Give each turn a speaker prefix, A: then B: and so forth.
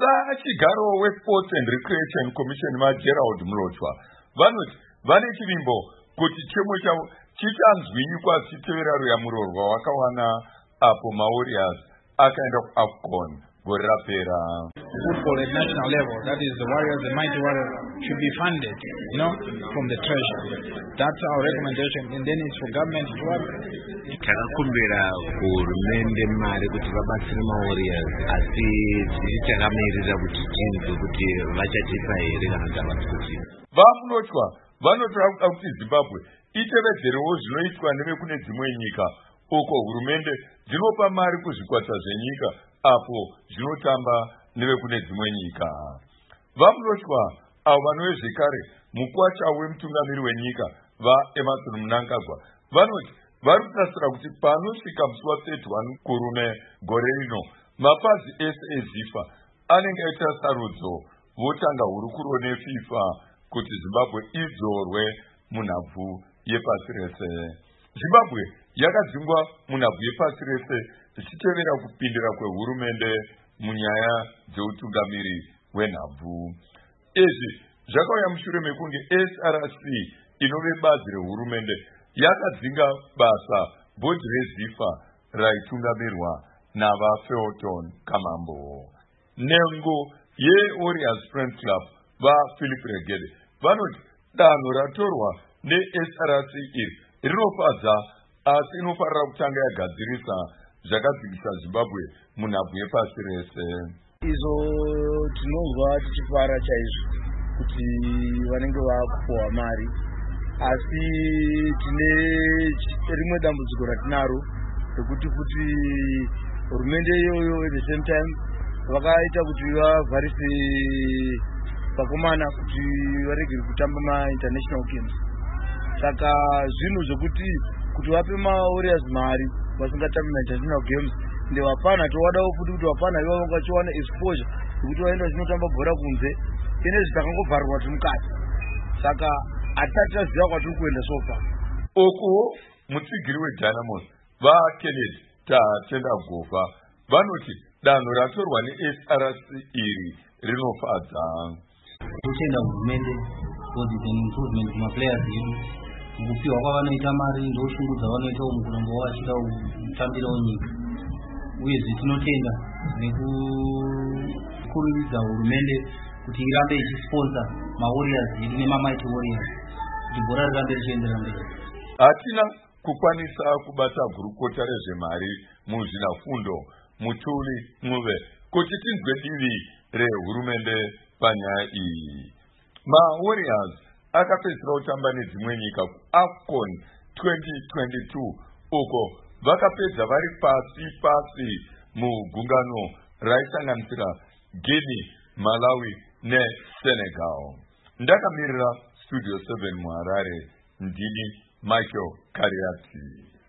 A: Sachigaro weSports and Recreation Commission Gerald Mlochwa vanoti vane chivimbo kuti chemo chavo chichanzwinyikwa chitevera ruyamurorwa wakawana apo maWarriors akaenda kuAFCON gore rapera.
B: Football at national level, that is the Warriors, the mighty Warriors, should be funded, from the treasury. That's our recommendation, and then it's for government to work.
C: Takakumbira hurumende mari kuti vabatsire maWarriors, asi tichakamirira kuti tinzwe kuti vachatipa here kana tavasikuti.
A: VaMlochwa vanotora kuti Zimbabwe itevedzerewo zvinoitwa nevekune dzimwe nyika, uko hurumende dzinopa mari kuzvikwata zvenyika apo zvinotamba nevekune dzimwe nyika. VaMlochwa avo vanove zvekare mukwacha wemutungamiri wenyika vaEmmerson Mnangagwa vanoti vari kutasira kuti panosvika musi wa31 kurume gore rino mapazi ese eZIFA anenge aita sarudzo votanga hurukuro neFIFA kuti Zimbabwe idzorwe munhabvu yepasi rese. Zimbabwe yakadzingwa munhabvu yepasi rese zvichitevera kupindira kwehurumende munyaya dzeutungamiri hwenhabvu. Izvi zvakauya mushure mekunge SRC inove bazi rehurumende yakadzinga basa bhodhi reZIFA raitungamirwa navaFelton Kamambo. Nengo yeWarriors Friends Club vaPhilip Regede vanoti danho ratorwa neSRC iri rinofadza, asi inofanira kutanga yagadzirisa zvakadzikisa Zimbabwe munhabvu yepasi rese.
D: Izvo tinonzwa tichifara chaizvo kuti vanenge vakupuwa mari, asi tine rimwe dambudziko ratinaro rekuti futi hurumende iyoyo at the same time vakaita kuti vavharise vakomana kuti varege kutamba ma-international games. Saka zvinhu zvokuti vape maWarriors mari vasingatambi ma-international games ndevapana towadawo futi kuti vapana ivo vangachiwana exposure yekuti vaenda vachinotamba bhora kunze ine zvitakangobvarwa kuti mukati. Saka hatisati taziva kwatiri kuenda sofa.
A: Okuwo mutsigiri weDynamos vaKennedy Tatenda Gofa vanoti danho ratorwa neSRC iri rinofadza.
E: Totenda hurumende because it's an improvement kumaplayers edu mukupiwa kwavanoita mari ndoshungudza vanoita mukuramba wachida kutambirawo nyika, uyezve tinotenda nekukurudzira hurumende kuti irambe ichisponsor maWarriors edu nemamighty Warriors kuti bhora rirambe richiendera mberi.
A: Hatina kukwanisa kubata gurukota rezvemari muzvinafundo Mutuli Muve kuti tinzwe divi rehurumende panyaya iyi. MaWarriors akapedzera kutamba nedzimwe nyika kuAFCON 2022 uko vakapedza vari pasi mugungano raisanganisira Guinea, Malawi neSenegal. Ndakamirira Studio 7 muHarare, ndini Michael Kariati.